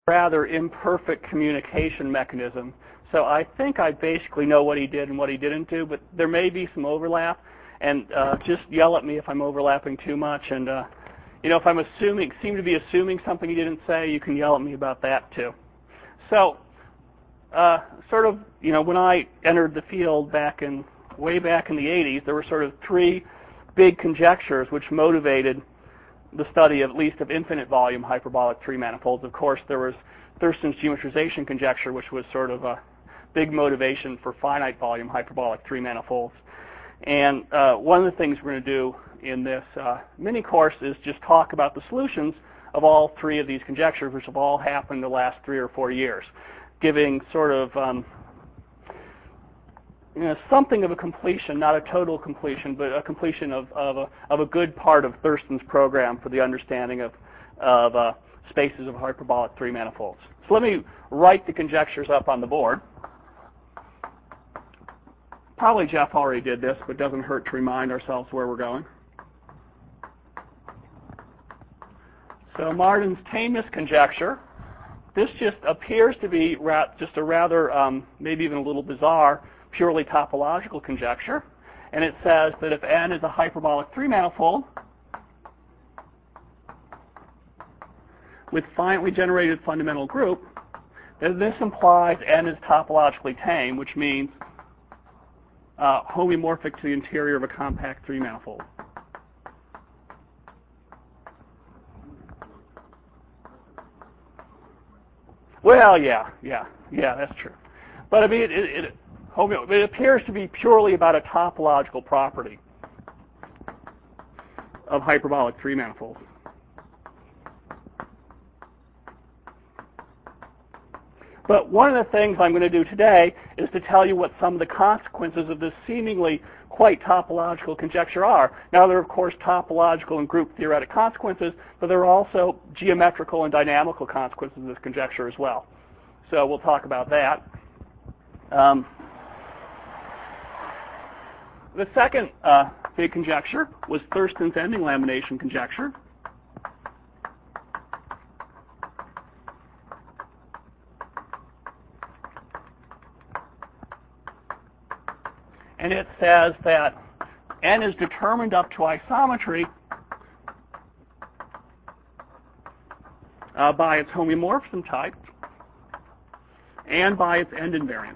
rather imperfect communication mechanism. So I think I basically know what he did and what he didn't do, but there may be some overlap. And just yell at me if I'm overlapping too much. And if I'm seem to be assuming something he didn't say, you can yell at me about that too. So when I entered the field way back in the 80s, there were sort of three big conjectures which motivated the study at least of infinite volume hyperbolic three-manifolds. Of course, there was Thurston's geometrization conjecture, which was sort of a big motivation for finite volume hyperbolic three-manifolds. And one of the things we're going to do in this mini course is just talk about the solutions of all three of these conjectures, which have all happened in the last 3 or 4 years, giving sort of something of a completion, not a total completion, but a completion of a good part of Thurston's program for the understanding of spaces of hyperbolic three-manifolds. So let me write the conjectures up on the board. Probably Jeff already did this, but it doesn't hurt to remind ourselves where we're going. So Martin's tameness conjecture. This just appears to be just a rather, maybe even a little bizarre, purely topological conjecture. And it says that if n is a hyperbolic three-manifold with finitely generated fundamental group, then this implies n is topologically tame, which means homeomorphic to the interior of a compact three-manifold. Well, yeah, that's true. But I mean, it appears to be purely about a topological property of hyperbolic three-manifolds. But one of the things I'm going to do today is to tell you what some of the consequences of this seemingly quite topological conjecture are. Now, there are, of course, topological and group theoretic consequences, but there are also geometrical and dynamical consequences of this conjecture as well. So we'll talk about that. The second big conjecture was Thurston's ending lamination conjecture. And it says that n is determined up to isometry by its homeomorphism type and by its end invariance.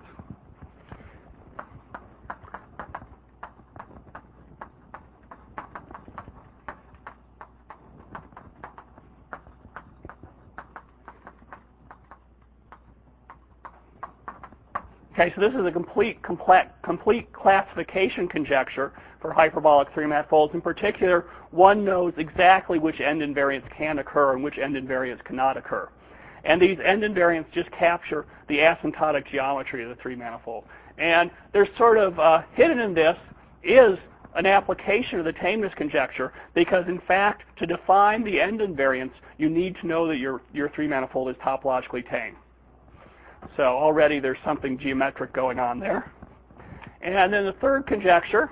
Okay, so this is a complete classification conjecture for hyperbolic three-manifolds. In particular, one knows exactly which end invariants can occur and which end invariants cannot occur. And these end invariants just capture the asymptotic geometry of the three-manifold. And there's sort of hidden in this is an application of the tameness conjecture, because in fact, to define the end invariants, you need to know that your three-manifold is topologically tame. So already there's something geometric going on there. And then the third conjecture,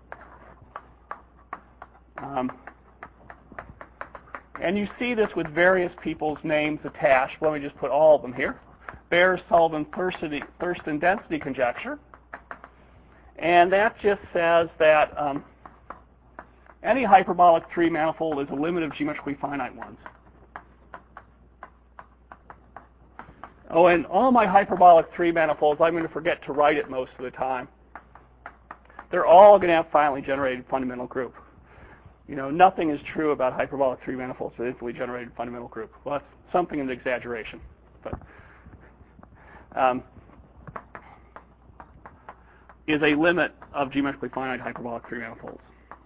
and you see this with various people's names attached. Let me just put all of them here. Beer-Sullivan-Thurston density conjecture. And that just says that any hyperbolic three-manifold is a limit of geometrically finite ones. Oh, and all my hyperbolic three-manifolds, I'm going to forget to write it most of the time. They're all going to have finitely generated fundamental group. Nothing is true about hyperbolic three-manifolds with infinitely generated fundamental group. Well, that's something of an exaggeration. But is a limit of geometrically finite hyperbolic three-manifolds.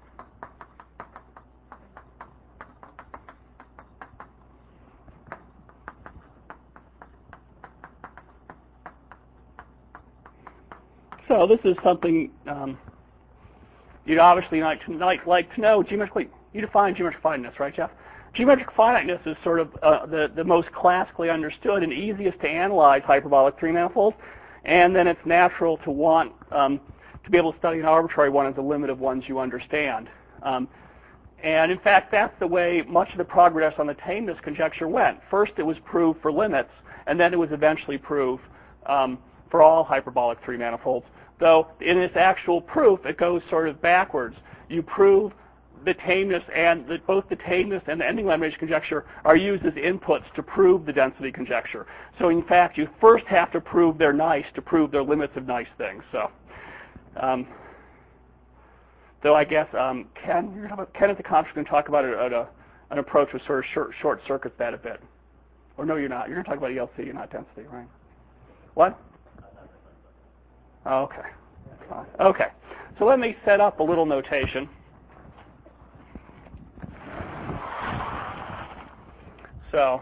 So this is something you'd obviously like to know. You define geometric finiteness, right, Jeff? Geometric finiteness is sort of the most classically understood and easiest to analyze hyperbolic three-manifolds, and then it's natural to want to be able to study an arbitrary one as a limit of ones you understand. And in fact, that's the way much of the progress on the tameness conjecture went. First, it was proved for limits, and then it was eventually proved for all hyperbolic three manifolds. Though in its actual proof, it goes sort of backwards. You prove the tameness and both the tameness and the ending elimination conjecture are used as inputs to prove the density conjecture. So in fact, you first have to prove they're nice to prove they're limits of nice things. So, though I guess Ken at the conference can talk about an approach which sort of short circuits that a bit. Or no, you're not. You're going to talk about ELC, you're not density, right? What? Okay. Okay. So let me set up a little notation. So,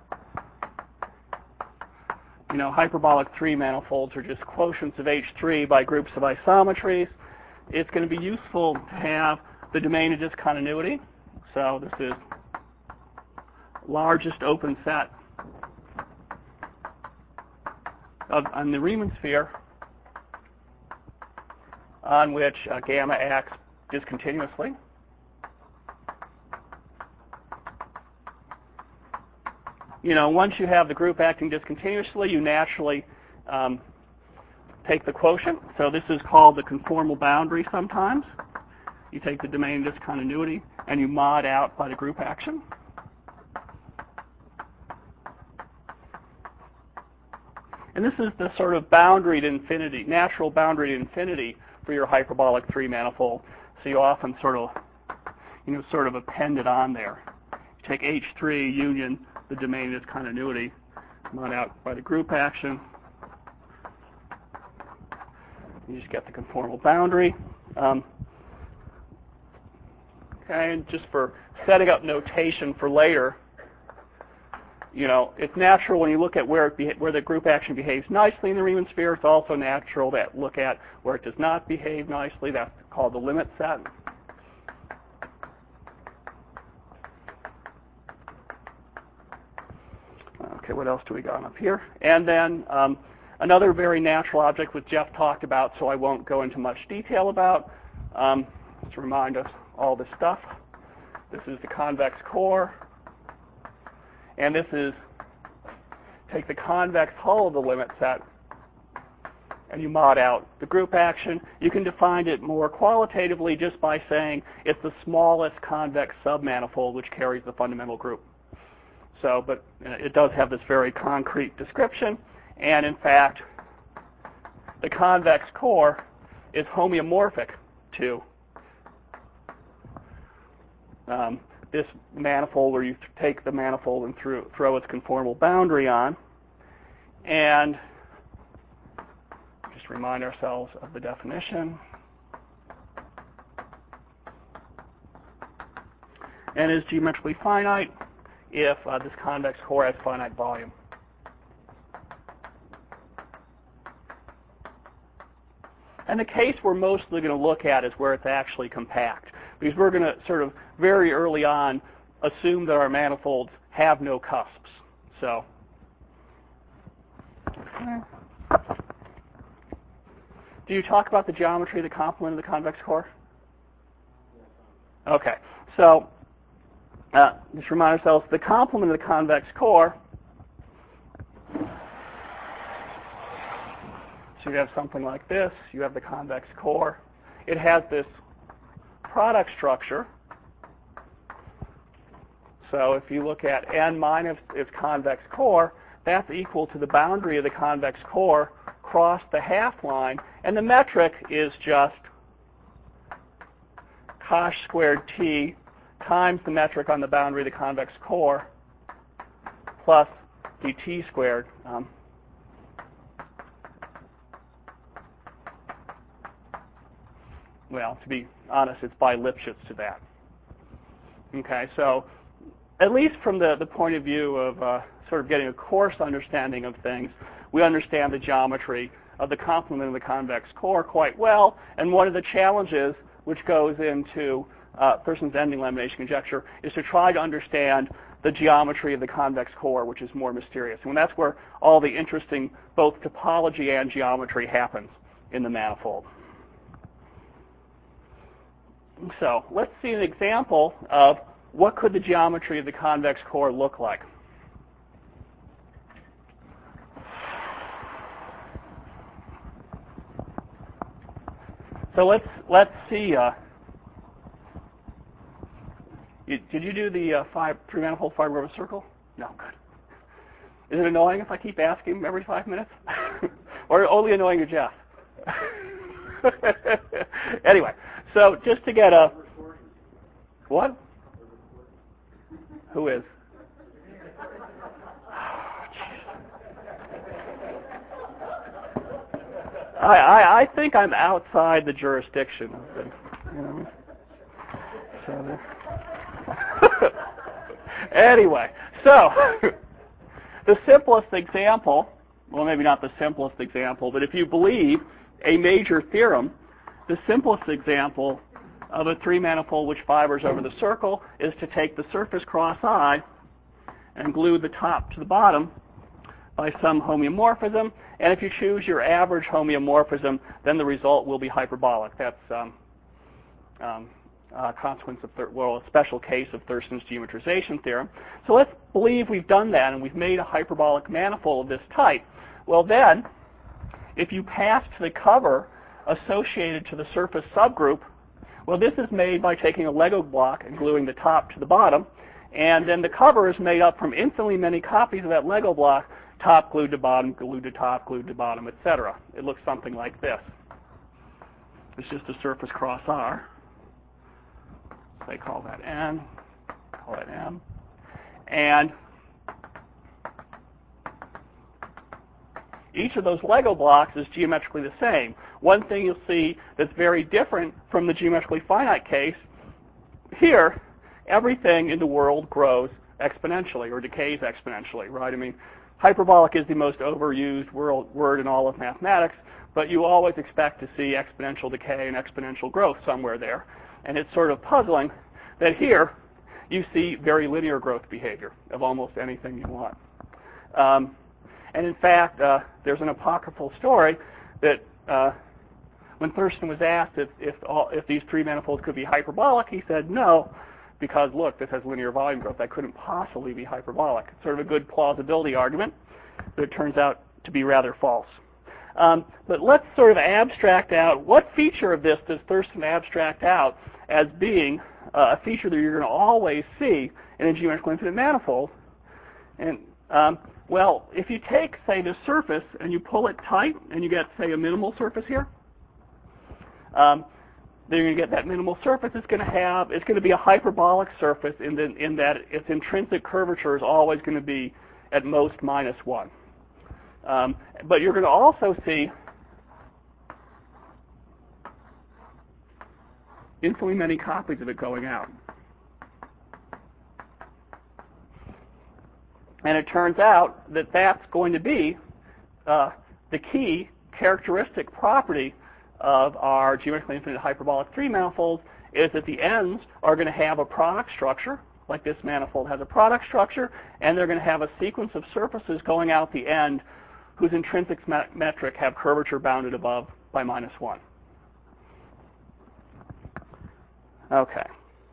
hyperbolic three manifolds are just quotients of H3 by groups of isometries. It's going to be useful to have the domain of discontinuity. So this is largest open set on the Riemann sphere on which gamma acts discontinuously. Once you have the group acting discontinuously, you naturally take the quotient. So this is called the conformal boundary sometimes. You take the domain of discontinuity and you mod out by the group action. And this is the sort of boundary to infinity, natural boundary to infinity for your hyperbolic three manifold. So you often sort of append it on there. You take H3 union the domain of discontinuity, mod out by the group action. You just get the conformal boundary. Okay, and just for setting up notation for later, it's natural when you look at where the group action behaves nicely in the Riemann sphere. It's also natural to look at where it does not behave nicely. That's called the limit set. Okay, what else do we got up here? And then another very natural object which Jeff talked about, so I won't go into much detail about. Just to remind us all this stuff. This is the convex core. And this is, take the convex hull of the limit set, and you mod out the group action. You can define it more qualitatively just by saying it's the smallest convex submanifold which carries the fundamental group. So, but it does have this very concrete description, and in fact, the convex core is homeomorphic to this manifold where you take the manifold and throw its conformal boundary on. And just remind ourselves of the definition. And is geometrically finite if this convex core has finite volume. And the case we're mostly going to look at is where it's actually compact, because we're going to sort of very early on assume that our manifolds have no cusps. So, do you talk about the geometry of the complement of the convex core? Okay, so just remind ourselves, the complement of the convex core, so you have something like this. You have the convex core. It has this product structure. So if you look at n minus its convex core, that's equal to the boundary of the convex core cross the half line, and the metric is just cosh squared t times the metric on the boundary of the convex core plus dt squared. Well, to be honest, it's by Lipschitz to that. Okay, so at least from the point of view of sort of getting a coarse understanding of things, we understand the geometry of the complement of the convex core quite well. And one of the challenges which goes into Thurston's ending elimination conjecture is to try to understand the geometry of the convex core, which is more mysterious. And that's where all the interesting both topology and geometry happens in the manifold. So let's see an example of what could the geometry of the convex core look like. So let's see. Did you do the three-manifold fiber of a circle? No, good. Is it annoying if I keep asking every 5 minutes? Or only annoying to Jeff? Anyway, so just to get a... What? Who is? I think I'm outside the jurisdiction of the, you know. So anyway, so the simplest example, well, maybe not the simplest example, but if you believe a major theorem, the simplest example of a three-manifold which fibers over the circle is to take the surface cross I and glue the top to the bottom by some homeomorphism. And if you choose your average homeomorphism, then the result will be hyperbolic. That's a consequence of, a special case of Thurston's geometrization theorem. So let's believe we've done that and we've made a hyperbolic manifold of this type. Well then, if you pass to the cover associated to the surface subgroup, well, this is made by taking a Lego block and gluing the top to the bottom, and then the cover is made up from infinitely many copies of that Lego block, top glued to bottom, glued to top, glued to bottom, etc. It looks something like this. It's just a surface cross R. They call that N, call that M. And each of those Lego blocks is geometrically the same. One thing you'll see that's very different from the geometrically finite case, here, everything in the world grows exponentially or decays exponentially, right? I mean, hyperbolic is the most overused word in all of mathematics, but you always expect to see exponential decay and exponential growth somewhere there. And it's sort of puzzling that here you see very linear growth behavior of almost anything you want. And in fact, there's an apocryphal story that when Thurston was asked if these three manifolds could be hyperbolic, he said no, because look, this has linear volume growth. That couldn't possibly be hyperbolic. It's sort of a good plausibility argument, but it turns out to be rather false. But let's sort of abstract out, what feature of this does Thurston abstract out as being a feature that you're going to always see in a geometrical infinite manifold? And well, if you take, say, the surface and you pull it tight and you get, say, a minimal surface here, then you're going to get that minimal surface. It's going to be a hyperbolic surface in that its intrinsic curvature is always going to be at most -1. But you're going to also see infinitely many copies of it going out. And it turns out that that's going to be the key characteristic property of our geometrically infinite hyperbolic three manifolds, is that the ends are going to have a product structure, like this manifold has a product structure, and they're going to have a sequence of surfaces going out the end whose intrinsic metric have curvature bounded above by -1. Okay.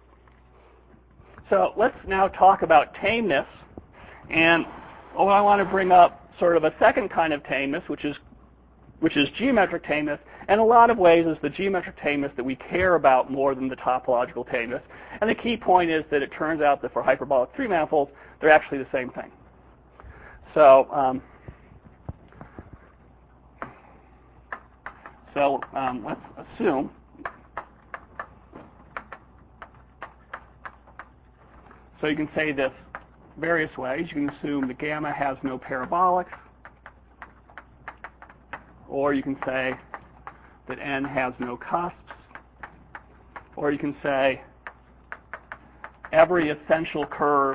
So let's now talk about tameness. And I want to bring up sort of a second kind of tameness, which is geometric tameness. And in a lot of ways is the geometric tameness that we care about more than the topological tameness. And the key point is that it turns out that for hyperbolic three manifolds, they're actually the same thing. So let's assume so you can say this various ways. You can assume that gamma has no parabolics, or you can say that n has no cusps, or you can say every essential curve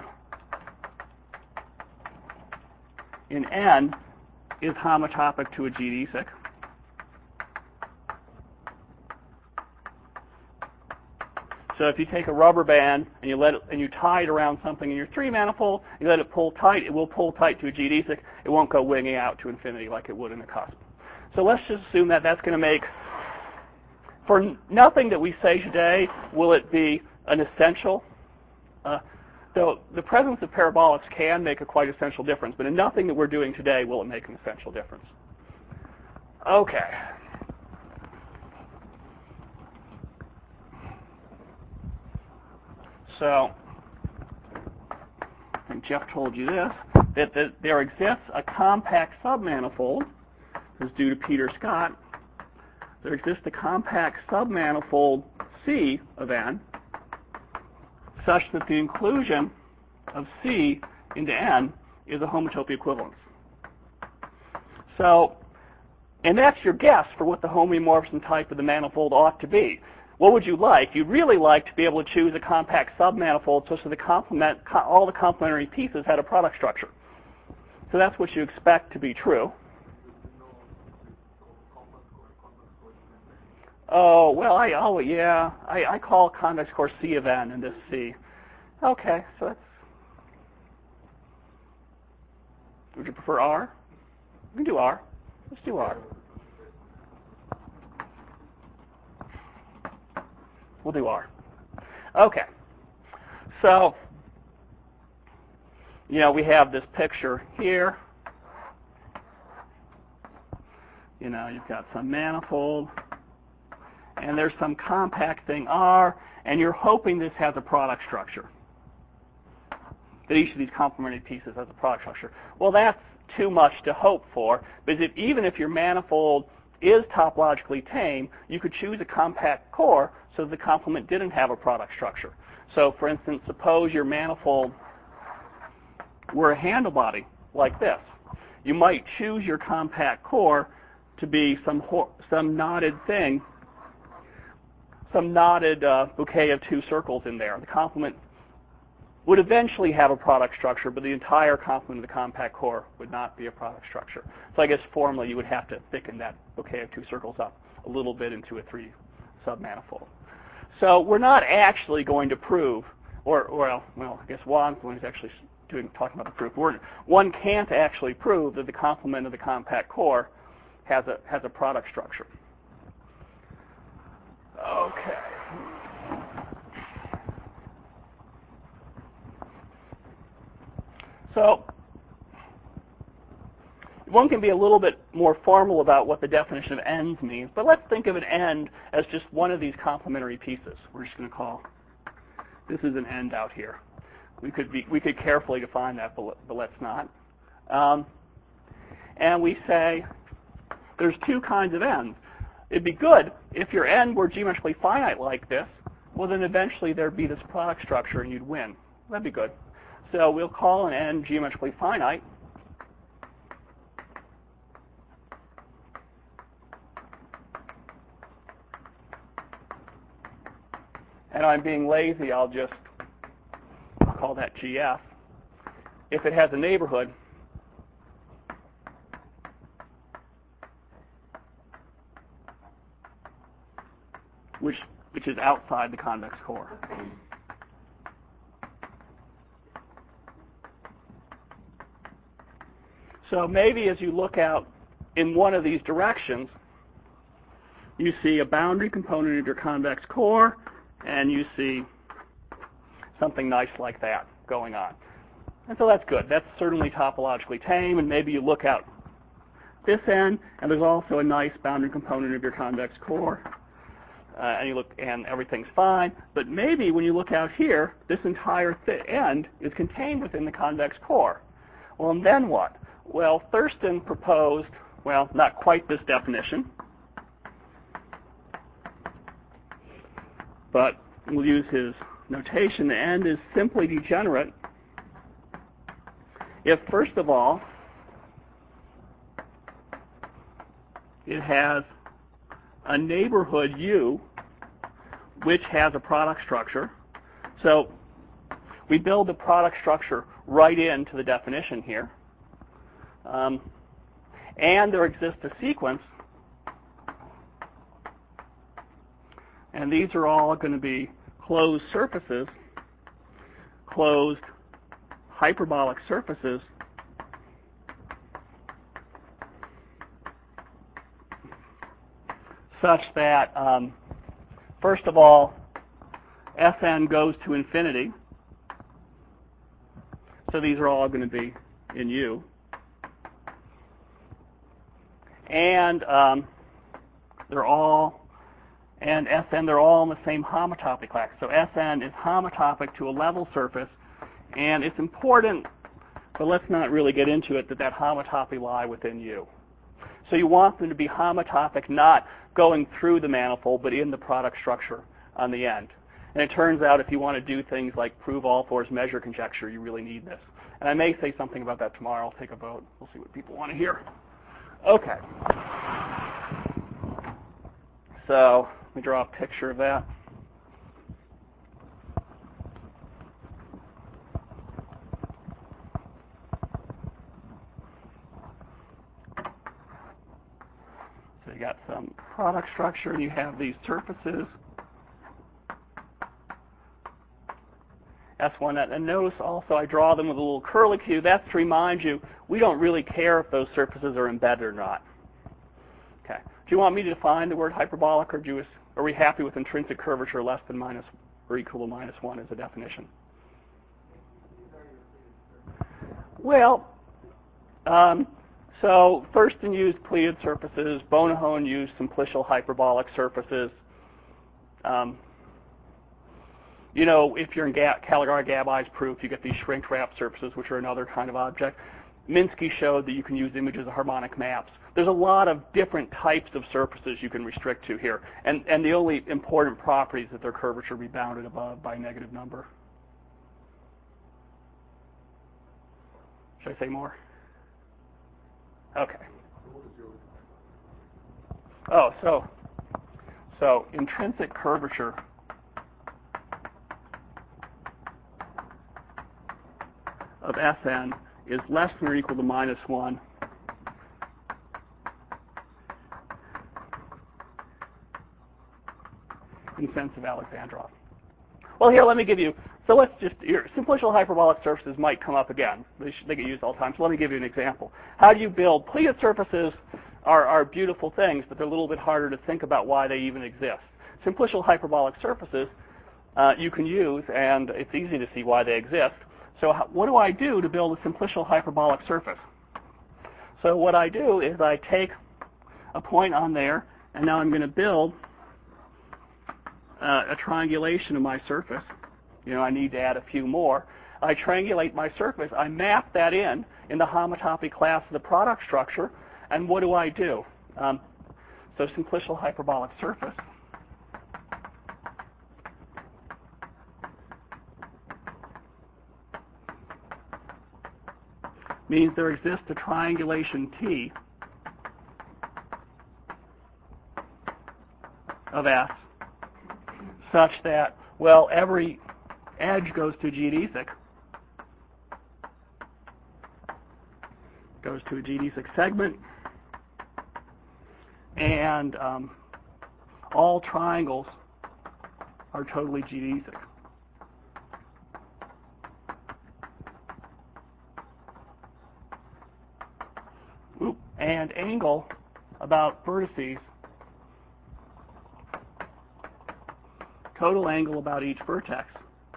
in n is homotopic to a geodesic. So if you take a rubber band and you tie it around something in your three manifold, you let it pull tight, it will pull tight to a geodesic. It won't go winging out to infinity like it would in a cusp. So let's just assume that that's going to make For nothing that we say today will it be an essential. Though the presence of parabolics can make a quite essential difference, but in nothing that we're doing today will it make an essential difference. Okay. So, I think Jeff told you this, that there exists a compact submanifold. This is due to Peter Scott. There exists a compact submanifold C of n such that the inclusion of C into n is a homotopy equivalence. So, and that's your guess for what the homeomorphism type of the manifold ought to be. What would you like? You'd really like to be able to choose a compact submanifold such that all the complementary pieces had a product structure. So that's what you expect to be true. Oh, well, I call convex core C of n and this C. Okay, so that's... Would you prefer R? We can do R. Let's do R. We'll do R. Okay. So, we have this picture here. You've got some manifold, and there's some compact thing R, and you're hoping this has a product structure. That each of these complementary pieces has a product structure. Well, that's too much to hope for, because even if your manifold is topologically tame, you could choose a compact core so the complement didn't have a product structure. So, for instance, suppose your manifold were a handle body like this. You might choose your compact core to be some knotted thing, some knotted bouquet of two circles in there. The complement would eventually have a product structure, but the entire complement of the compact core would not be a product structure. So I guess formally you would have to thicken that bouquet of two circles up a little bit into a three submanifold. So we're not actually going to prove, I guess Juan's the one who's actually talking about the proof. One can't actually prove that the complement of the compact core has a product structure. Okay. So one can be a little bit more formal about what the definition of ends means, but let's think of an end as just one of these complementary pieces. We're just going to call this is an end out here. We could carefully define that, but let's not. And we say there's two kinds of ends. It'd be good if your end were geometrically finite like this. Well, then eventually there'd be this product structure and you'd win. That'd be good. So we'll call an end geometrically finite. And I'm being lazy, I'll call that GF. If it has a neighborhood, which is outside the convex core. So maybe as you look out in one of these directions, you see a boundary component of your convex core, and you see something nice like that going on. And so that's good. That's certainly topologically tame, and maybe you look out this end, and there's also a nice boundary component of your convex core, and you look, and everything's fine. But maybe when you look out here, this entire end is contained within the convex core. Well, and then what? Well, Thurston proposed, well, not quite this definition, but we'll use his notation. The end is simply degenerate if, first of all, it has a neighborhood U which has a product structure. So we build the product structure right into the definition here. And there exists a sequence, and these are all going to be closed surfaces, closed hyperbolic surfaces such that first of all, Sn goes to infinity. So these are all going to be in U. And they're all in the same homotopy class. So Sn is homotopic to a level surface, and it's important, but let's not really get into it, that homotopy lie within U. So you want them to be homotopic, not going through the manifold, but in the product structure on the end. And it turns out if you want to do things like prove all-fours measure conjecture, you really need this. And I may say something about that tomorrow. I'll take a vote. We'll see what people want to hear. Okay. So let me draw a picture of that. So you got some product structure, and you have these surfaces. S1, and notice also I draw them with a little curlicue. That's to remind you, we don't really care if those surfaces are embedded or not. Okay. Do you want me to define the word hyperbolic, or are we happy with intrinsic curvature less than minus or equal to -1 as a definition? Well, so Thurston used pleated surfaces. Bonahone used simplicial hyperbolic surfaces. If you're in Caligari-Gabbai's proof, you get these shrink-wrap surfaces, which are another kind of object. Minsky showed that you can use images of harmonic maps. There's a lot of different types of surfaces you can restrict to here, and the only important property is that their curvature be bounded above by a negative number. Should I say more? Okay. Oh, so intrinsic curvature of Sn is less than or equal to -1 in sense of Alexandrov. Well, here, let me give you, so let's just, simplicial hyperbolic surfaces might come up again. They get used all the time, so let me give you an example. How do you build? Pleated surfaces are beautiful things, but they're a little bit harder to think about why they even exist. Simplicial hyperbolic surfaces you can use, and it's easy to see why they exist. So what do I do to build a simplicial hyperbolic surface? So what I do is I take a point on there, and now I'm going to build a triangulation of my surface. I need to add a few more. I triangulate my surface. I map that in the homotopy class of the product structure, and what do I do? So simplicial hyperbolic surface means there exists a triangulation T of S such that, well, every edge goes to a geodesic, goes to a geodesic segment, and all triangles are totally geodesic. And angle about vertices, total angle about each vertex,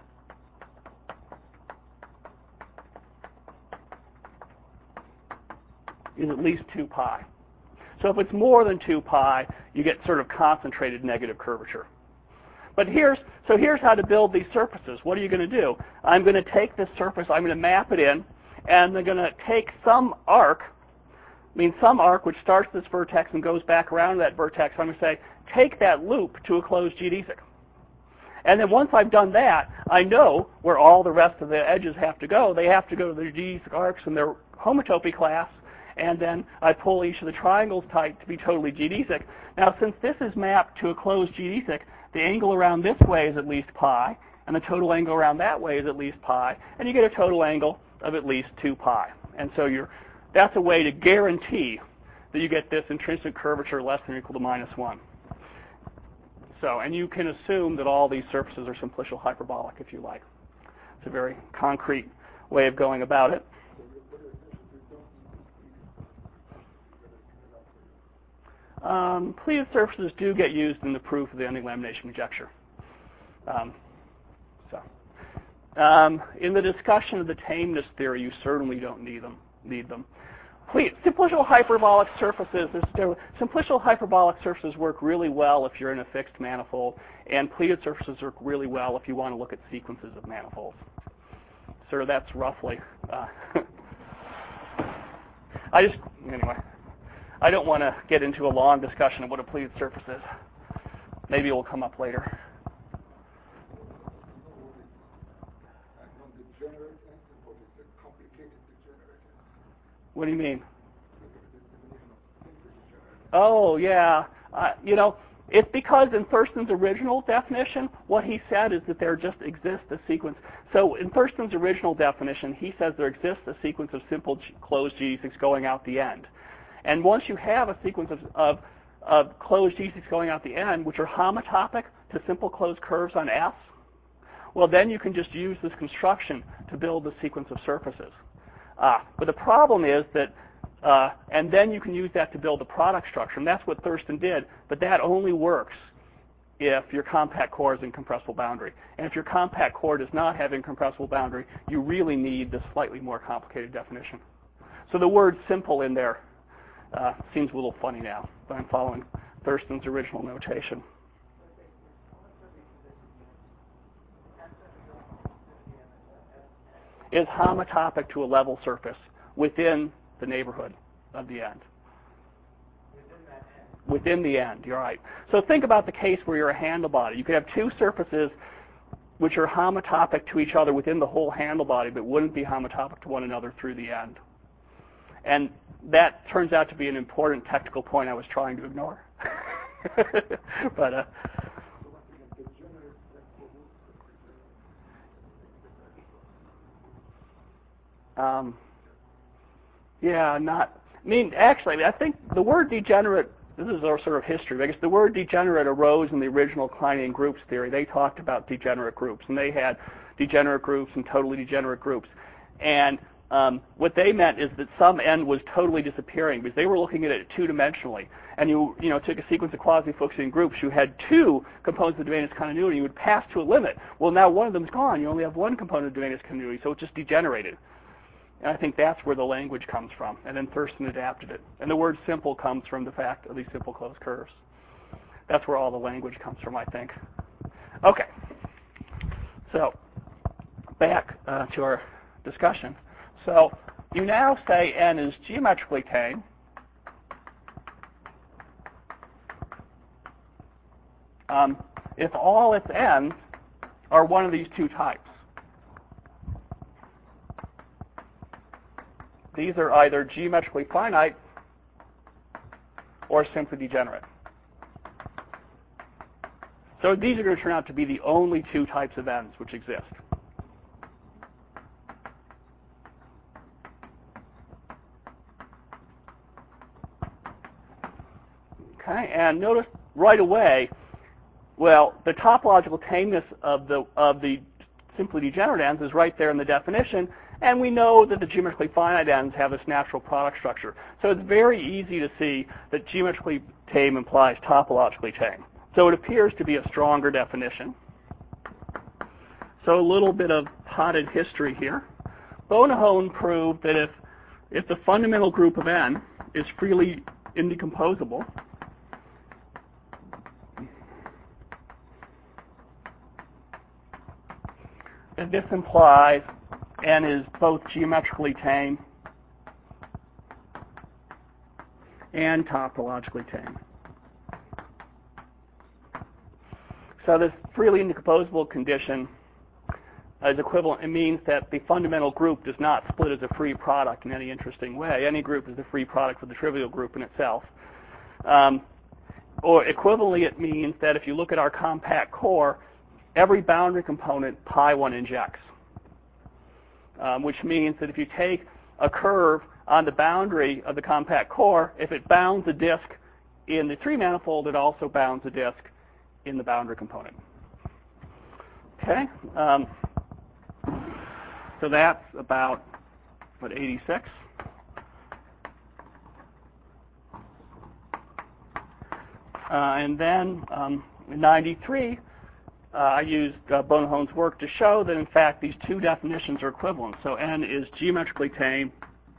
is at least 2 pi. So if it's more than 2 pi, you get sort of concentrated negative curvature. But here's how to build these surfaces. What are you going to do? I'm going to take this surface, I'm going to map it in, and I'm going to take some arc which starts this vertex and goes back around that vertex. I'm going to say, take that loop to a closed geodesic. And then once I've done that, I know where all the rest of the edges have to go. They have to go to their geodesic arcs in their homotopy class, and then I pull each of the triangles tight to be totally geodesic. Now, since this is mapped to a closed geodesic, the angle around this way is at least pi, and the total angle around that way is at least pi, and you get a total angle of at least 2 pi. And so that's a way to guarantee that you get this intrinsic curvature less than or equal to -1. So, and you can assume that all these surfaces are simplicial hyperbolic if you like. It's a very concrete way of going about it. Pleated surfaces do get used in the proof of the ending lamination conjecture. In the discussion of the tameness theory, you certainly don't need them. Simplicial hyperbolic surfaces work really well if you're in a fixed manifold, and pleated surfaces work really well if you want to look at sequences of manifolds. So that's roughly. Anyway, I don't want to get into a long discussion of what a pleated surface is. Maybe it will come up later. What do you mean? Oh, yeah. It's because in Thurston's original definition, what he said is that there just exists a sequence. So in Thurston's original definition, he says there exists a sequence of simple closed G6 going out the end. And once you have a sequence of closed G6 going out the end, which are homotopic to simple closed curves on S, well, then you can just use this construction to build the sequence of surfaces. But the problem is that, and then you can use that to build the product structure, and that's what Thurston did, but that only works if your compact core is incompressible boundary. And if your compact core does not have incompressible boundary, you really need this slightly more complicated definition. So the word simple in there seems a little funny now, but I'm following Thurston's original notation. Is homotopic to a level surface within the neighborhood of the end. Within the end, you're right. So think about the case where you're a handle body. You could have two surfaces which are homotopic to each other within the whole handle body, but wouldn't be homotopic to one another through the end. And that turns out to be an important technical point I was trying to ignore. But actually, I think the word degenerate, this is our sort of history, I guess the word degenerate arose in the original Kleinian groups theory. They talked about degenerate groups, and they had degenerate groups and totally degenerate groups. And what they meant is that some end was totally disappearing because they were looking at it two-dimensionally. And you took a sequence of quasi-Fuchsian groups. You had two components of Dubanius continuity. You would pass to a limit. Well, now one of them's gone. You only have one component of Dubanius continuity, so it just degenerated. And I think that's where the language comes from. And then Thurston adapted it. And the word simple comes from the fact of these simple closed curves. That's where all the language comes from, I think. Okay. So back to our discussion. So you now say N is geometrically tame. If all its N's are one of these two types. These are either geometrically finite or simply degenerate. So these are going to turn out to be the only two types of N's which exist. Okay, and notice right away, well, the topological tameness of the simply degenerate ends is right there in the definition, and we know that the geometrically finite ends have this natural product structure. So it's very easy to see that geometrically tame implies topologically tame. So it appears to be a stronger definition. So a little bit of potted history here. Bonahone proved that if the fundamental group of N is freely indecomposable, and this implies N is both geometrically tame and topologically tame. So this freely indecomposable condition is equivalent. It means that the fundamental group does not split as a free product in any interesting way. Any group is a free product with the trivial group in itself. Or equivalently, it means that if you look at our compact core, every boundary component pi1 injects, which means that if you take a curve on the boundary of the compact core, if it bounds a disk in the 3-manifold, it also bounds a disk in the boundary component. Okay, so that's about, 86? And then in 93, I used Bonohone's work to show that, in fact, these two definitions are equivalent. So N is geometrically tame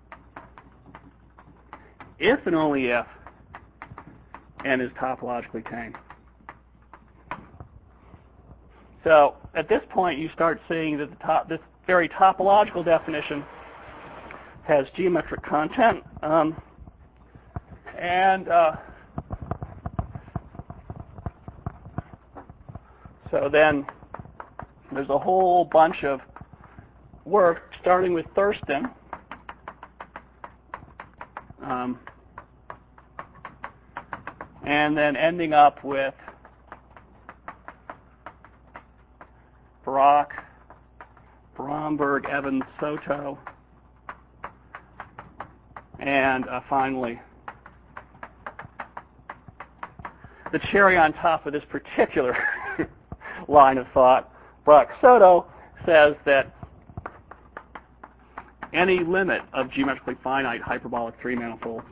if and only if N is topologically tame. So at this point, you start seeing that this very topological definition has geometric content. So then there's a whole bunch of work, starting with Thurston, and then ending up with Brock, Bromberg, Evans, Soto, and finally the cherry on top of this particular line of thought, Brock-Soto says that any limit of geometrically finite hyperbolic three-manifolds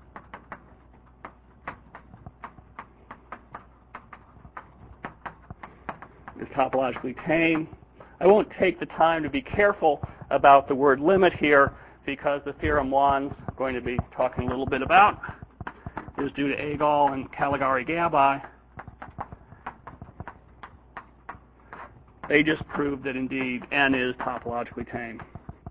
is topologically tame. I won't take the time to be careful about the word limit here, because the theorem Juan's going to be talking a little bit about is due to Agol and Caligari-Gabai. They just proved that indeed N is topologically tame.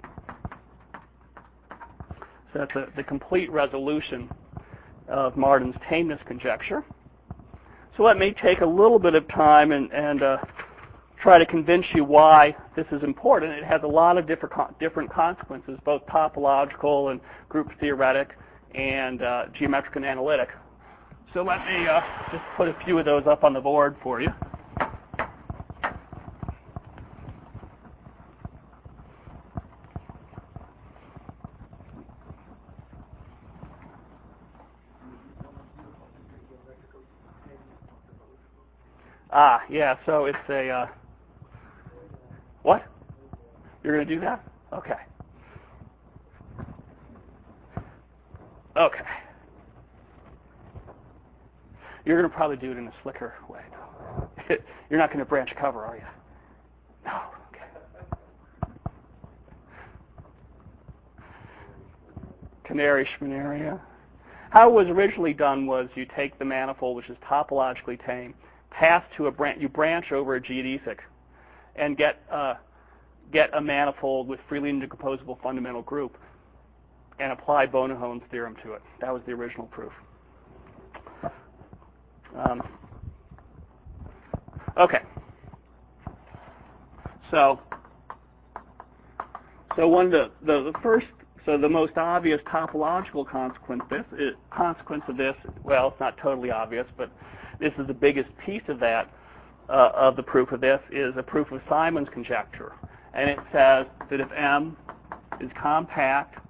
So that's the complete resolution of Martin's tameness conjecture. So let me take a little bit of time and try to convince you why this is important. It has a lot of different consequences, both topological and group theoretic and geometric and analytic. So let me just put a few of those up on the board for you. Yeah, so it's a, what? You're going to do that? Okay. Okay. You're going to probably do it in a slicker way, though. You're not going to branch cover, are you? No. Okay. Canary Schmineria. How it was originally done was you take the manifold, which is topologically tame, pass to a branch, you branch over a geodesic, and get a manifold with freely indecomposable fundamental group, and apply Bonohone's theorem to it. That was the original proof. Okay. So one of the most obvious topological consequence of this, well, it's not totally obvious, but this is the biggest piece of that, of the proof of this, is a proof of Simon's conjecture. And it says that if M is compact,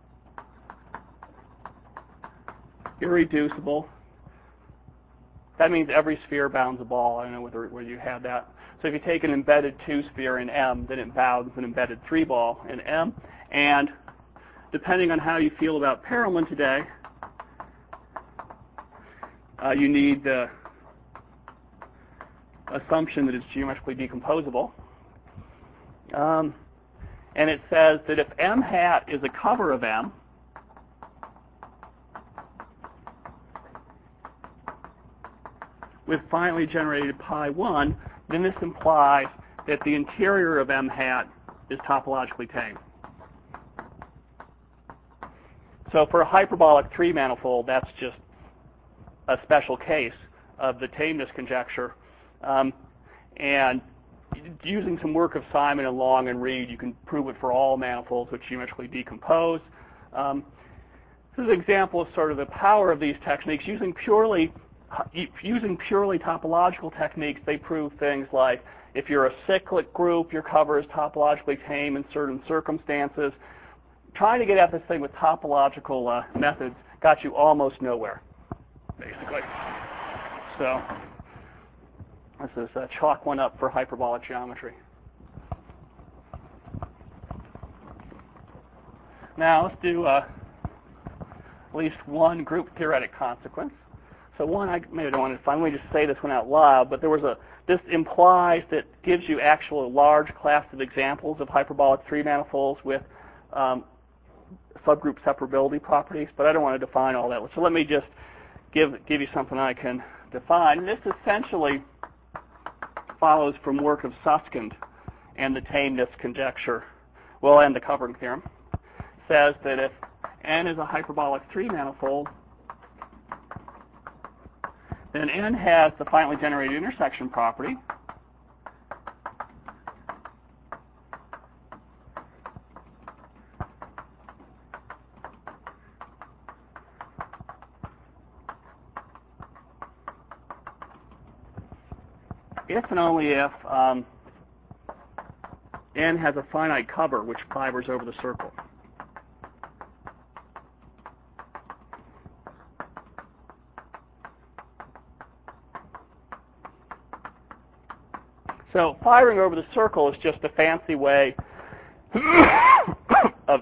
irreducible, that means every sphere bounds a ball. I don't know whether you had that. So if you take an embedded 2 sphere in M, then it bounds an embedded 3 ball in M. And depending on how you feel about Perelman today, you need the assumption that it's geometrically decomposable. And it says that if M hat is a cover of M, with finally generated pi 1, then this implies that the interior of M hat is topologically tame. So for a hyperbolic 3 manifold, that's just a special case of the tameness conjecture. And using some work of Simon and Long and Reed, you can prove it for all manifolds which geometrically decompose. This is an example of sort of the power of these techniques. Using purely topological techniques, they prove things like if you're a cyclic group, your cover is topologically tame in certain circumstances. Trying to get at this thing with topological methods got you almost nowhere, basically. So this is chalk one up for hyperbolic geometry. Now let's do at least one group theoretic consequence. So one, I maybe don't want to define. Let me just say this one out loud. But this implies that gives you actual large class of examples of hyperbolic three manifolds with subgroup separability properties. But I don't want to define all that. So let me just give you something I can define. This essentially follows from work of Susskind and the tameness conjecture, well, and the covering theorem. Says that if n is a hyperbolic three manifold, then n has the finally generated intersection property, if and only if n has a finite cover which fibers over the circle. So fibering over the circle is just a fancy way of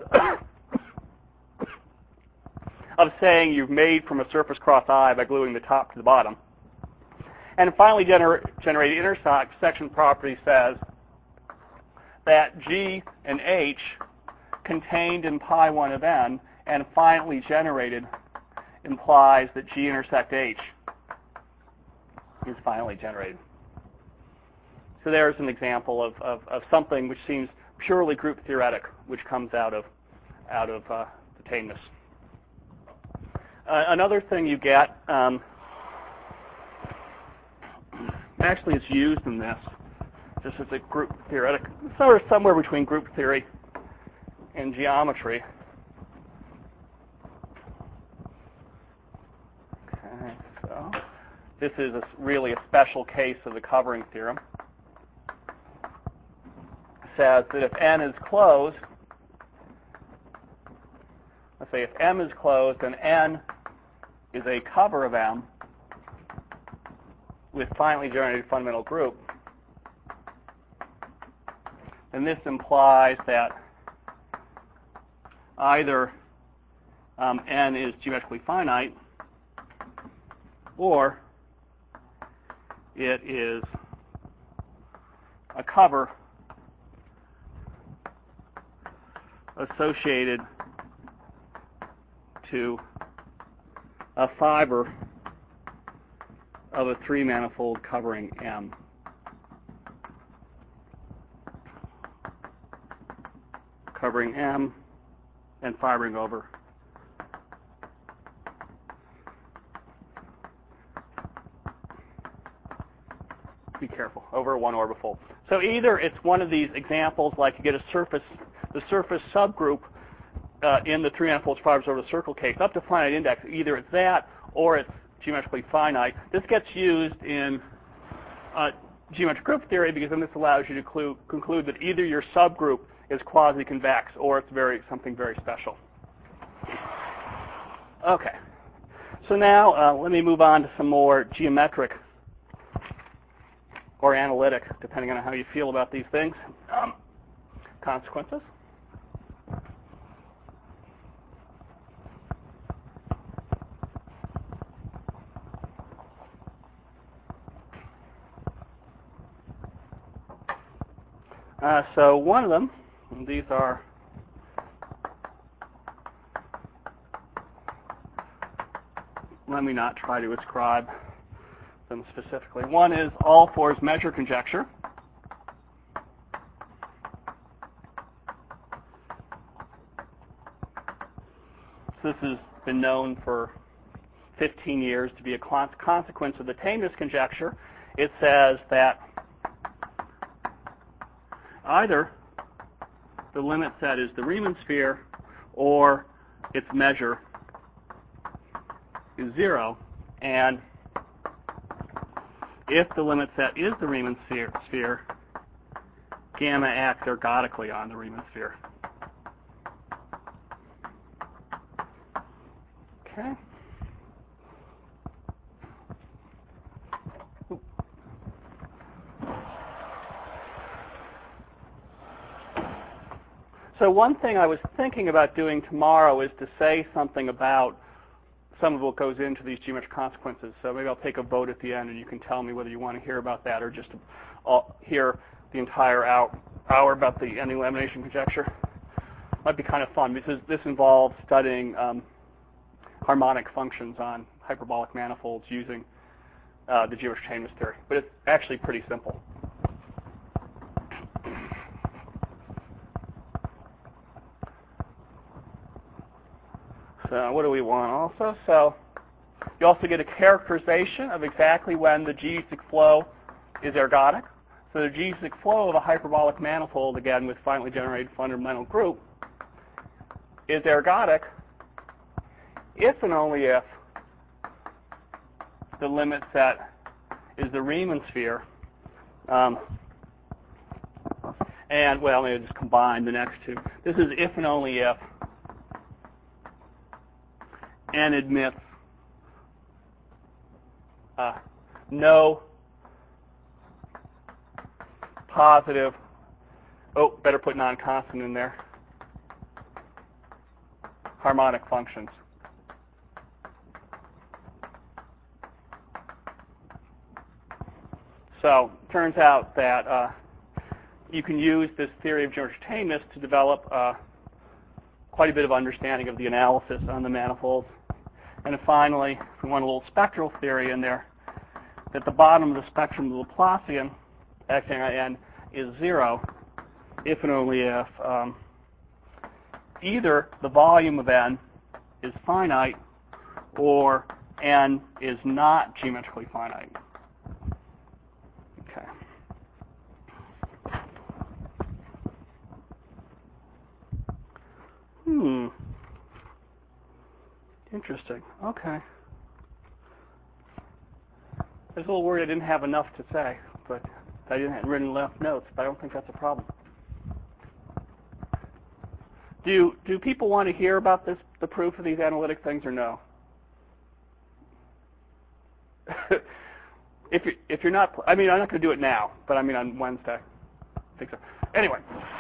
saying you've made from a surface cross I by gluing the top to the bottom. And finally generated intersection property says that G and H contained in pi 1 of n and finally generated implies that G intersect H is finally generated. So there's an example of something which seems purely group theoretic, which comes out of the tameness. Another thing you get, actually it's used in this, just as a group theoretic, sort of somewhere between group theory and geometry. Okay, so this is really a special case of the covering theorem. Says that if n is closed, let's say if M is closed, then n is a cover of M with finally generated fundamental group, then this implies that either n is geometrically finite or it is a cover associated to a fiber of a three manifold covering M. Covering M and fibering over. Be careful, over one orbifold. So either it's one of these examples, like you get the surface subgroup in the three manifolds fibers over the circle case, up to finite index. Either it's that or it's geometrically finite. This gets used in geometric group theory because then this allows you to conclude that either your subgroup is quasi-convex or it's something very special. Okay. So now let me move on to some more geometric or analytic, depending on how you feel about these things, consequences. So one of them, and these are let me not try to ascribe them specifically. One is All-Fours measure conjecture. So this has been known for 15 years to be a consequence of the tameness conjecture. It says that either the limit set is the Riemann sphere or its measure is 0, and if the limit set is the Riemann sphere, gamma acts ergodically on the Riemann sphere. Okay. So one thing I was thinking about doing tomorrow is to say something about some of what goes into these geometric consequences. So maybe I'll take a vote at the end, and you can tell me whether you want to hear about that or just hear the entire hour about the ending lamination conjecture. Might be kind of fun. This involves studying harmonic functions on hyperbolic manifolds using the geometric chainless theory. But it's actually pretty simple. So what do we want also? So you also get a characterization of exactly when the geodesic flow is ergodic. So the geodesic flow of a hyperbolic manifold, again with finely generated fundamental group, is ergodic if and only if the limit set is the Riemann sphere. And, well, maybe just combine the next two. This is if and only if n admits no positive, better put non-constant in there, harmonic functions. So it turns out that you can use this theory of geometric tameness to develop quite a bit of understanding of the analysis on the manifolds. And then finally, if we want a little spectral theory in there, that the bottom of the spectrum of the Laplacian, acting on n, is 0 if and only if either the volume of n is finite or n is not geometrically finite. Okay. Interesting. Okay. I was a little worried I didn't have enough to say, but I didn't have written enough notes, but I don't think that's a problem. Do people want to hear about the proof of these analytic things, or no? If you're not, I mean, I'm not going to do it now, but I mean on Wednesday. I think so. Anyway,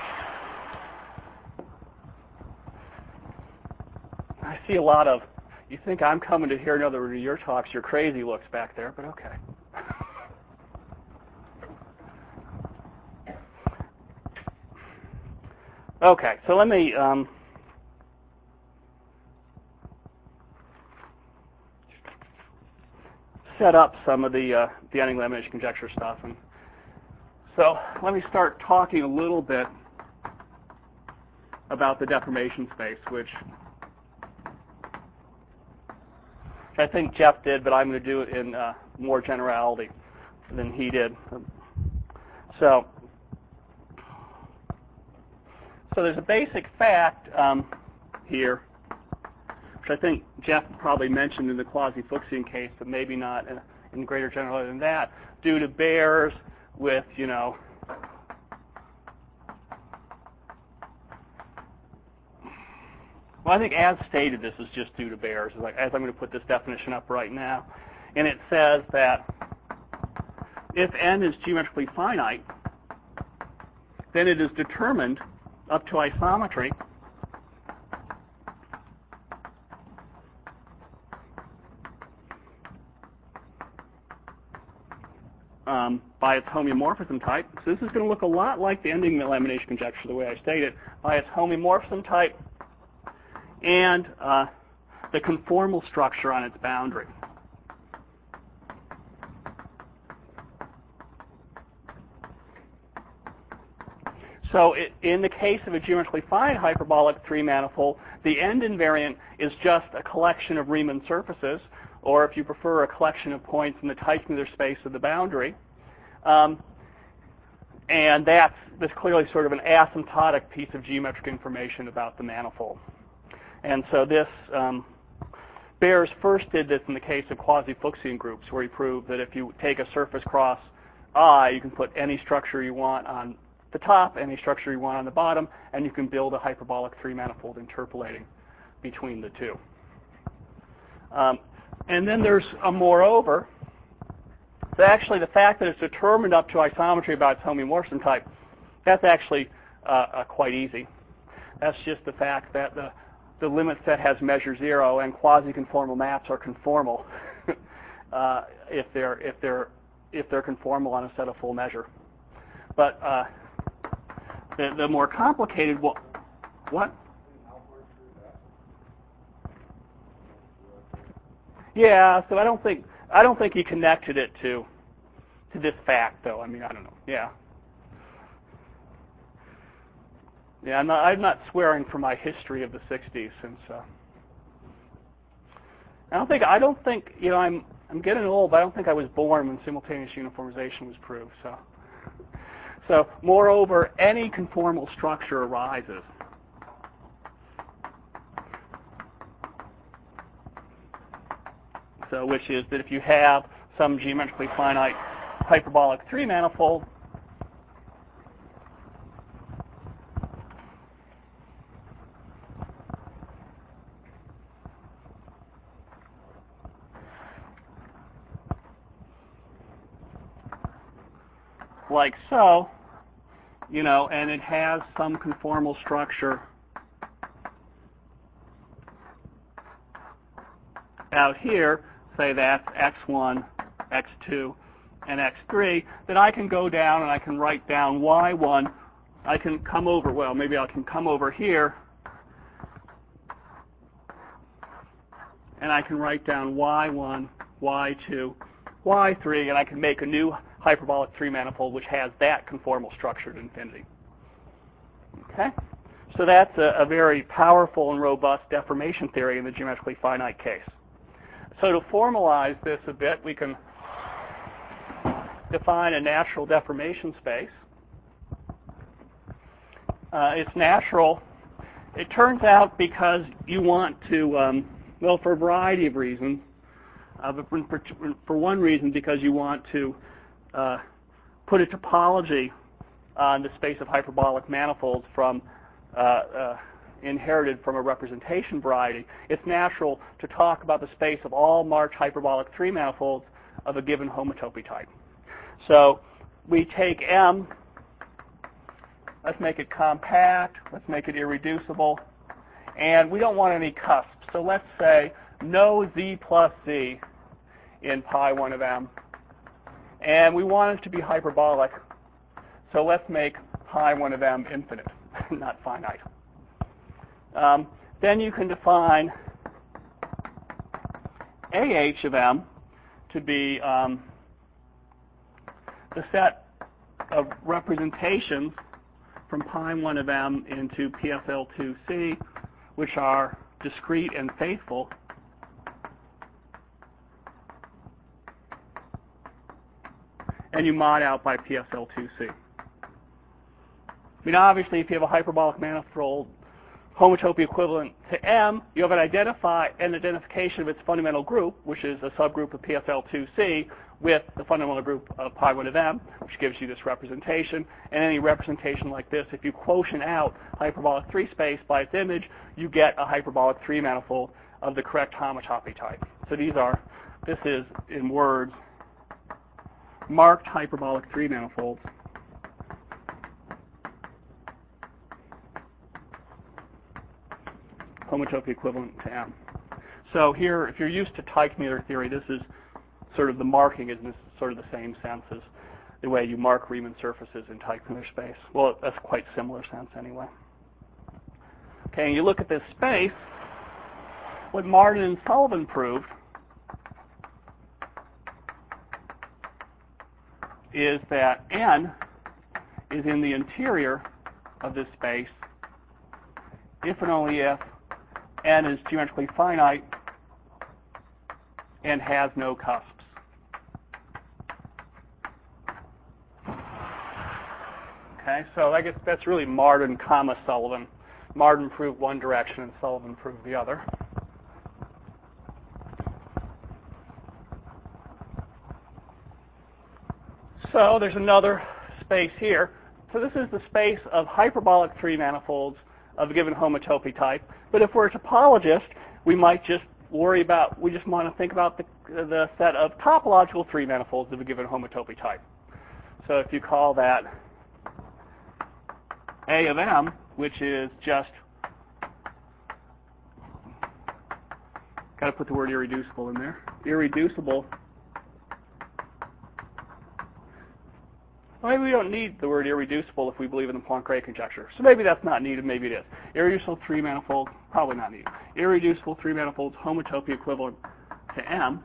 I see a lot of, you think I'm coming to hear another of your talks, you're crazy looks back there, but okay. Okay, so let me set up some of the ending lamination conjecture stuff. And so let me start talking a little bit about the deformation space, which I think Jeff did, but I'm going to do it in more generality than he did. So there's a basic fact here, which I think Jeff probably mentioned in the quasi-Fuchsian case, but maybe not in greater generality than that, due to bears with, well, I think as stated, this is just due to bears, as I'm going to put this definition up right now. And it says that if n is geometrically finite, then it is determined up to isometry by its homeomorphism type. So this is going to look a lot like the ending lamination conjecture, the way I state it, by its homeomorphism type and the conformal structure on its boundary. So in the case of a geometrically finite hyperbolic three-manifold, the end invariant is just a collection of Riemann surfaces, or if you prefer, a collection of points in the Teichmüller space of the boundary. And that's clearly sort of an asymptotic piece of geometric information about the manifold. And so this, Bears first did this in the case of quasi-Fuchsian groups, where he proved that if you take a surface cross I, you can put any structure you want on the top, any structure you want on the bottom, and you can build a hyperbolic three-manifold interpolating between the two. And then there's a moreover. So actually, the fact that it's determined up to isometry about its homeomorphism type, that's actually quite easy. That's just the fact that the the limit set has measure 0, and quasi-conformal maps are conformal if they're conformal on a set of full measure. But the more complicated what? Yeah, so I don't think he connected it to this fact, though. I mean, I don't know. Yeah. Yeah, I'm not swearing for my history of the 60s, since I don't think you know I'm getting old, but I don't think I was born when simultaneous uniformization was proved. So moreover, any conformal structure arises. So, which is that if you have some geometrically finite hyperbolic 3-manifold, like so, you know, and it has some conformal structure out here, say that's x1, x2, and x3, then I can go down and I can write down y1. I can come over, well, maybe I can come over here, and I can write down y1, y2, y3, and I can make a new hyperbolic 3-manifold which has that conformal structure to infinity. Okay? So that's a very powerful and robust deformation theory in the geometrically finite case. So to formalize this a bit, we can define a natural deformation space. It's natural. It turns out because you want to, well, for a variety of reasons. But for one reason, because you want to put a topology on the space of hyperbolic manifolds from inherited from a representation variety, it's natural to talk about the space of all March hyperbolic 3-manifolds of a given homotopy type. So we take M, let's make it compact, let's make it irreducible, and we don't want any cusps. So let's say no z plus z in pi 1 of m, and we want it to be hyperbolic, so let's make pi 1 of m infinite, not finite. Then you can define AH of m to be the set of representations from pi 1 of m into PSL2C, which are discrete and faithful, and you mod out by PSL2C. I mean, obviously, if you have a hyperbolic manifold homotopy equivalent to M, you have an identification of its fundamental group, which is a subgroup of PSL2C, with the fundamental group of pi 1 of M, which gives you this representation. And any representation like this, if you quotient out hyperbolic 3 space by its image, you get a hyperbolic 3-manifold of the correct homotopy type. So this is, in words, marked hyperbolic 3-manifolds. Homotopy equivalent to M. So here, if you're used to Teichmuller theory, this is sort of the marking is in sort of the same sense as the way you mark Riemann surfaces in Teichmuller space. Well, that's quite similar sense anyway. Okay, and you look at this space, what Martin and Sullivan proved is that N is in the interior of this space if and only if N is geometrically finite and has no cusps. Okay, so I guess that's really Martin, Sullivan. Martin proved one direction and Sullivan proved the other. So there's another space here. So this is the space of hyperbolic 3-manifolds of a given homotopy type. But if we're a topologist, we might just we just want to think about the set of topological 3-manifolds of a given homotopy type. So if you call that A of M, which is just Got to put the word irreducible in there. Irreducible. Well, maybe we don't need the word irreducible if we believe in the Poincare conjecture. So maybe that's not needed, maybe it is. Irreducible three-manifold, probably not needed. Irreducible three-manifolds, homotopy equivalent to M.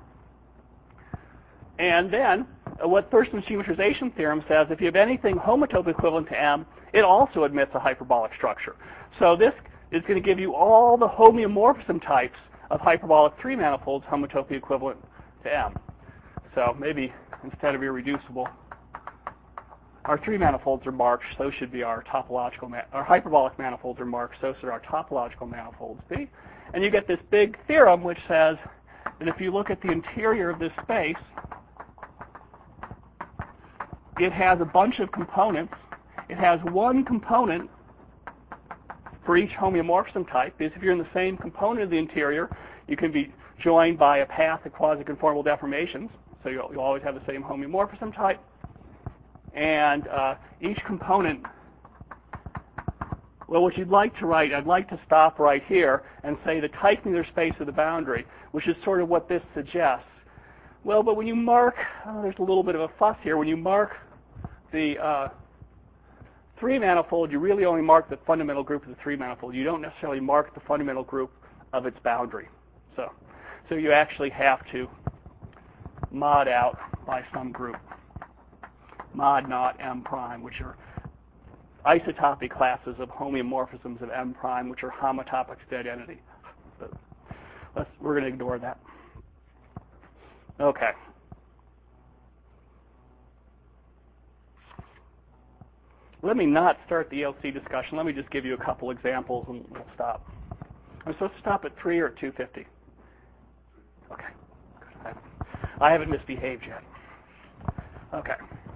And then, what Thurston's geometrization theorem says, if you have anything homotopy equivalent to M, it also admits a hyperbolic structure. So this is going to give you all the homeomorphism types of hyperbolic three-manifolds homotopy equivalent to M. So maybe instead of irreducible, our three-manifolds are marked, so should be our topological, our hyperbolic manifolds are marked, so should our topological manifolds be. And you get this big theorem which says that if you look at the interior of this space, it has a bunch of components. It has one component for each homeomorphism type, because if you're in the same component of the interior, you can be joined by a path of quasi-conformal deformations, so you'll always have the same homeomorphism type. And each component, well, what you'd like to write, I'd like to stop right here and say the Teichmüller space of the boundary, which is sort of what this suggests. Well, but when you mark, there's a little bit of a fuss here. When you mark the three-manifold, you really only mark the fundamental group of the three-manifold. You don't necessarily mark the fundamental group of its boundary. So you actually have to mod out by some group. Mod not M prime, which are isotopy classes of homeomorphisms of M prime, which are homotopics to identity. But we're going to ignore that. Okay. Let me not start the ELC discussion. Let me just give you a couple examples and we'll stop. I'm supposed to stop at 3 or at 250? Okay. Good. I haven't misbehaved yet. Okay.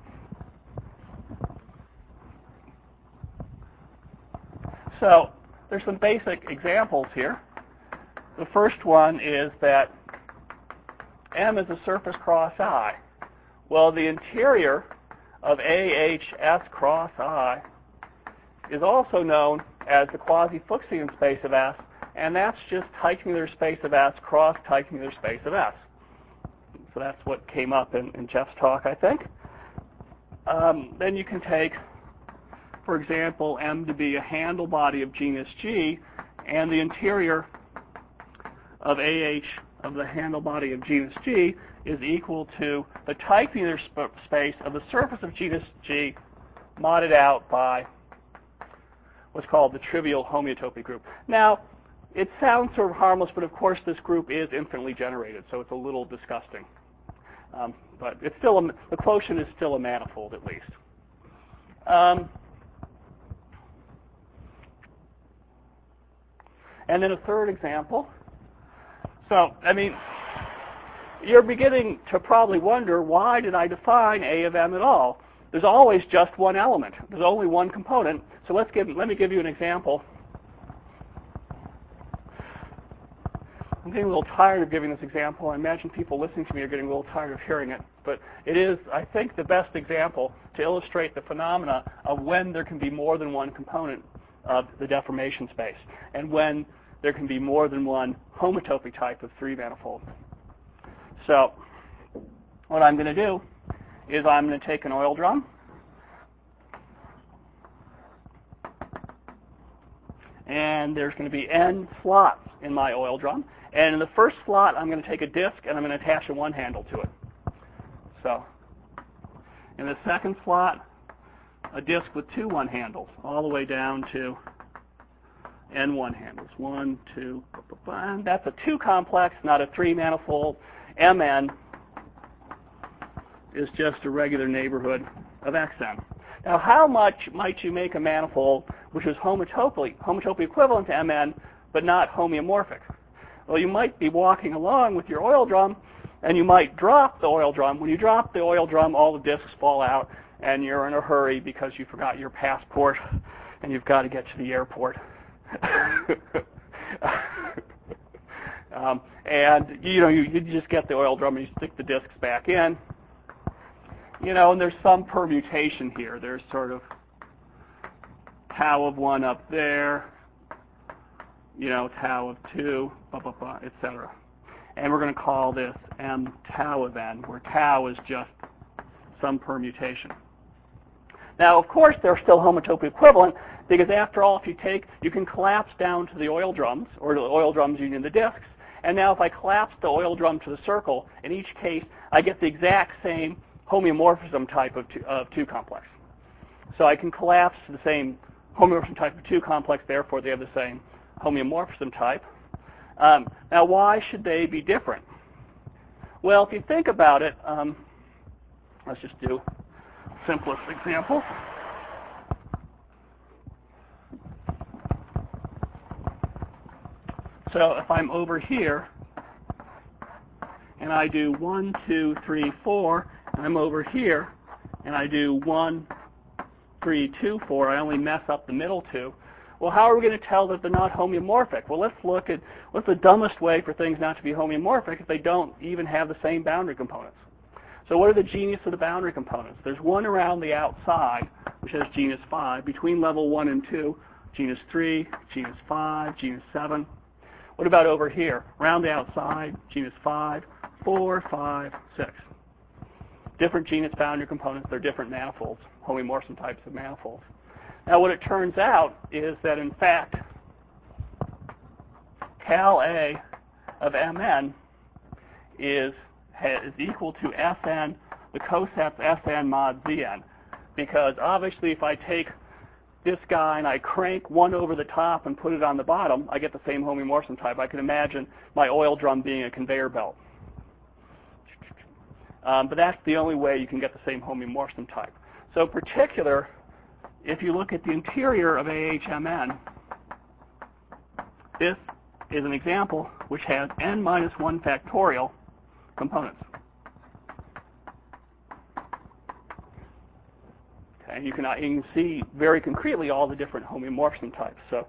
So there's some basic examples here. The first one is that M is a surface cross I. Well, the interior of AHS cross I is also known as the quasi-Fuchsian space of S, and that's just Teichmüller space of S cross Teichmüller space of S. So that's what came up in Jeff's talk, I think. Then you can take, for example, M to be a handle body of genus G, and the interior of AH of the handle body of genus G is equal to the Teichmüller space of the surface of genus G modded out by what's called the trivial homeotopy group. Now, it sounds sort of harmless, but of course this group is infinitely generated, so it's a little disgusting. But it's still the quotient is still a manifold, at least. And then a third example. So, I mean, you're beginning to probably wonder, why did I define A of M at all? There's always just one element. There's only one component. So let me give you an example. I'm getting a little tired of giving this example. I imagine people listening to me are getting a little tired of hearing it. But it is, I think, the best example to illustrate the phenomena of when there can be more than one component of the deformation space, and when there can be more than one homotopy type of three-manifold. So what I'm going to do is I'm going to take an oil drum, and there's going to be n slots in my oil drum. And in the first slot, I'm going to take a disc, and I'm going to attach a one handle to it. So in the second slot, a disc with two one handles, all the way down to n one handles. 1, 2, and that's a 2 complex, not a 3 manifold. Mn is just a regular neighborhood of Xn. Now, how much might you make a manifold which is homotopy equivalent to Mn, but not homeomorphic? Well, you might be walking along with your oil drum, and you might drop the oil drum. When you drop the oil drum, all the discs fall out, and you're in a hurry because you forgot your passport, and you've got to get to the airport. And you just get the oil drum and you stick the discs back in. And there's some permutation here. There's sort of tau of 1 up there, tau of 2, etc. and we're going to call this M tau of n, where tau is just some permutation. Now, of course, they're still homotopy equivalent, because after all, you can collapse down to the oil drums, or the oil drums union the disks, and now if I collapse the oil drum to the circle, in each case, I get the exact same homeomorphism type of 2 complex. So I can collapse the same homeomorphism type of 2 complex, therefore they have the same homeomorphism type. Now, why should they be different? Well, if you think about it, let's just do simplest example. So if I'm over here, and I do 1, 2, 3, 4, and I'm over here, and I do 1, 3, 2, 4, I only mess up the middle 2. Well, how are we going to tell that they're not homeomorphic? Well, let's look at what's the dumbest way for things not to be homeomorphic if they don't even have the same boundary components. So what are the genus of the boundary components? There's one around the outside, which has genus 5, between level 1 and 2, genus 3, genus 5, genus 7. What about over here? Around the outside, genus 5, 4, 5, 6. Different genus boundary components, they're different manifolds, homeomorphism types of manifolds. Now what it turns out is that in fact, cal A of Mn is equal to Sn, the coset Sn mod Zn. Because obviously if I take this guy and I crank one over the top and put it on the bottom, I get the same homeomorphism type. I can imagine my oil drum being a conveyor belt. But that's the only way you can get the same homeomorphism type. So in particular, if you look at the interior of AHMN, this is an example which has n minus 1 factorial components. Okay, you can see very concretely all the different homeomorphism types. So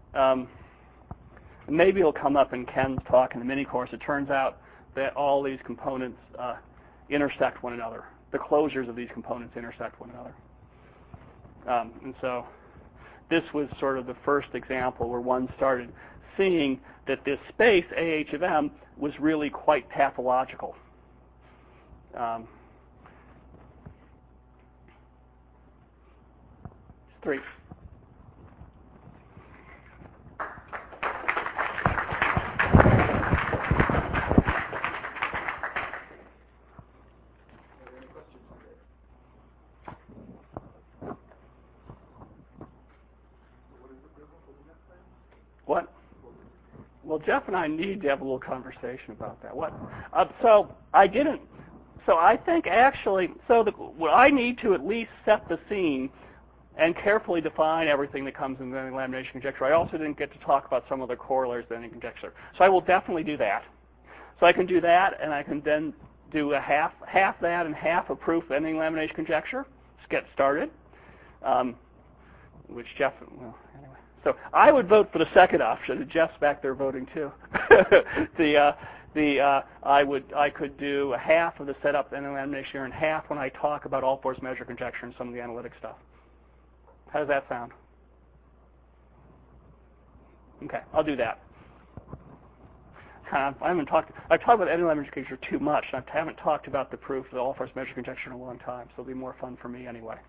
maybe it'll come up in Ken's talk in the mini course. It turns out that all these components intersect one another. The closures of these components intersect one another. And so this was sort of the first example where one started seeing that this space, AH of M, was really quite pathological. 3. What? Well, Jeff and I need to have a little conversation about that. What? So I didn't. So I think actually, what I need to at least set the scene and carefully define everything that comes in the ending lamination conjecture. I also didn't get to talk about some of the corollaries of the ending conjecture. So I will definitely do that. So I can do that, and I can then do a half that and half a proof of ending lamination conjecture. Let's get started. Which Jeff, well, anyway. So I would vote for the second option, and Jeff's back there voting too. I could do a half of the setup and elimination and half when I talk about all force measure conjecture and some of the analytic stuff. How does that sound? Okay, I'll do that. I've talked about ending lamination conjecture too much. I haven't talked about the proof of the all force measure conjecture in a long time, so it'll be more fun for me anyway.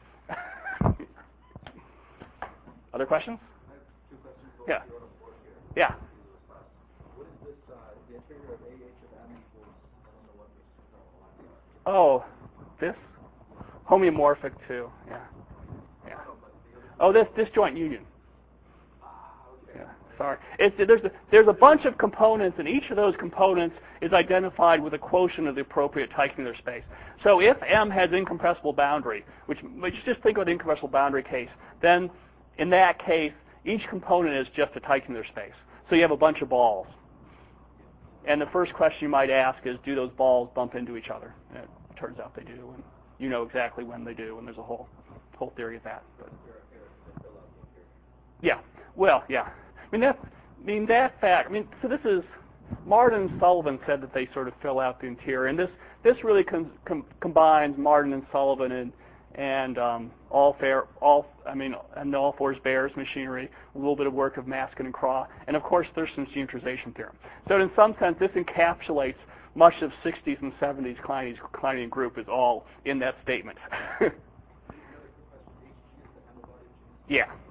Other questions? I have 2 questions. Yeah. Yeah. What is this, the interior of AH of M equals, I don't know what this Oh, this? Homeomorphic too, yeah. Yeah. Oh, this disjoint union. Okay. Yeah, sorry. There's a bunch of components, and each of those components is identified with a quotient of the appropriate Teichmuller space. So if M has incompressible boundary, which just think of the incompressible boundary case, then in that case, each component is just a Teichmuller space. So you have a bunch of balls. And the first question you might ask is, do those balls bump into each other? And it turns out they do, and you know exactly when they do, and there's a whole theory of that. But yeah, well, yeah. That fact. So this is Martin and Sullivan said that they sort of fill out the interior, and this really combines Martin and Sullivan and and all fours Bayer's machinery, a little bit of work of Maskin and Craw, and of course Thurston's denaturization theorem. So in some sense, this encapsulates much of 60s and 70s Kleinian group is all in that statement. Another quick question. HG is the Hamiltonian. Yeah.